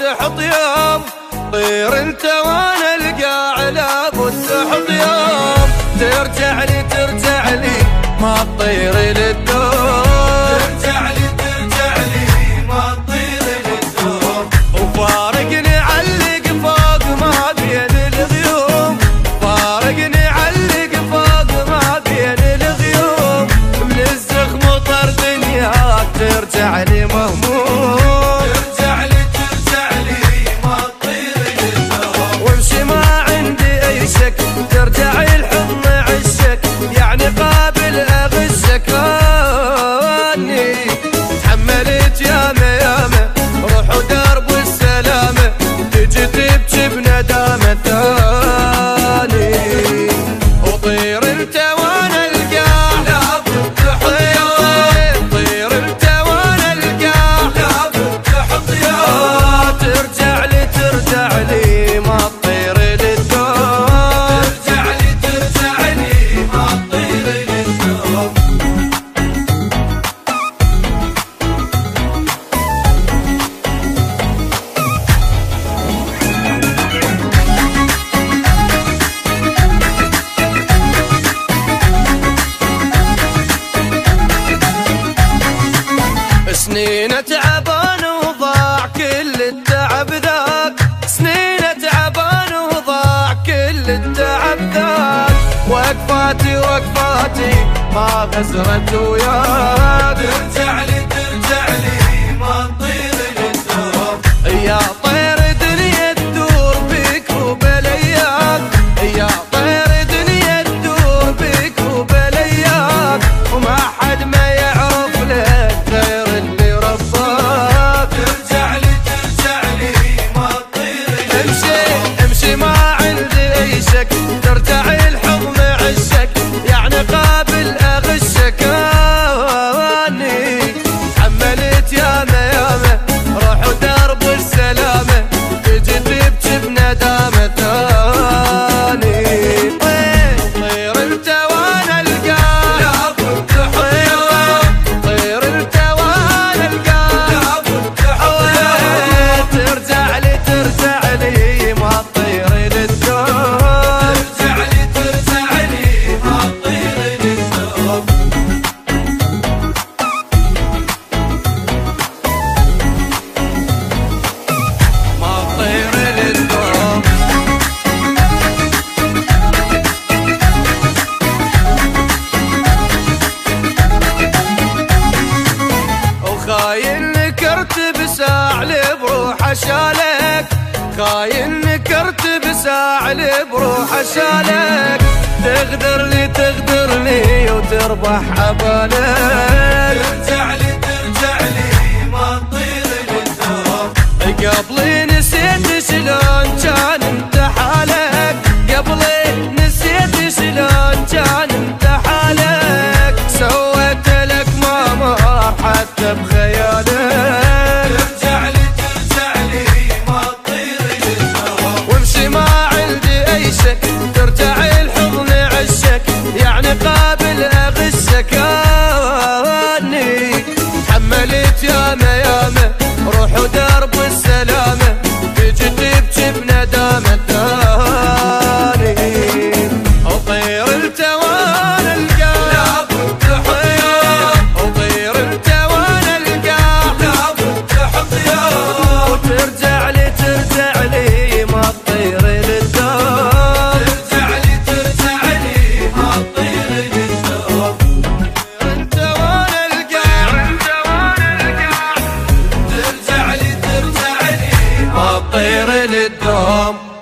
تحط يوم، طير انت وانا القاع لابد تحط يوم، ترجع لي ما تطير للدوم، ترجع لي ما تطير للدوم، وفارقني علق فوق ما بين الغيوم، فارقني علق فوق ما بين الغيوم، من الزخم وطر دنياك ترجع لي مهموم، ترجع لي ما تطير للدوم، وامشي ما عندي اي شك ترجع الحضن عشك، يعني قابل اغشك اني تحملت ياما روح ودرب السلامه، تجي تبكي بندامه ثاني، وطير انت وانا القاع لابد تحط يوم، طير انت وانا القاع لابد تحط يوم، ترجع لي ما تطير للدوم، ترجع لي ما تطير للدوم. سنين تعبان وضاع كل التعب ذاك، سنين تعبان وضاع كل التعب ذاك، وقفاتي ما خسرت وياك، ترجع لي ما تطير للدوم، يا طير دنيا تدور بيك وبلياك، يا طير دنيا تدور بيك وبلياك، وما حد ما يعرف لك غير اللي رباك، ترجع لي ما تطير، امشي ما عندي اي شك ترجع الحضن عشك، يعني قابل اغشك اني حملت ياما روح ودرب السلامه، تجي تبكي بندامه ثاني، طير انت وانا القاع لابد تحط يوم، طير انت وانا القاع لابد تحط يوم، ترجع لي ما تطير للدوم، ترجع لي ما تطير للدوم. ما تطير للدوم. وخاين نكرت بساعل بروح شالك، خاين نكرت بساعل بروح شالك، تغدرني وتربح عبالك، ترجع لي ما تطير للدوم، قبلي نسيت شلون كان انت حالك، قبلي نسيت شلون كان انت حالك، سويت لك ما مر حتى بخيالك، ترجع لي ما تطير للدوم، وامشي ما عندي اي شك ترجع الحضن عشك، يعني قابل اغشك اني حملت ياما روح ودرب السلامه، تجي تبكي بندامه ثاني، وطير انت وانا القاع لابد تحط يوم، وطير انت وانا القاع لابد تحط يوم، وترجع لي ما تطير للدوم، ترجع لي ما تطير للدوم، انت وانا القاع ترجع لي ما تطير للدوم.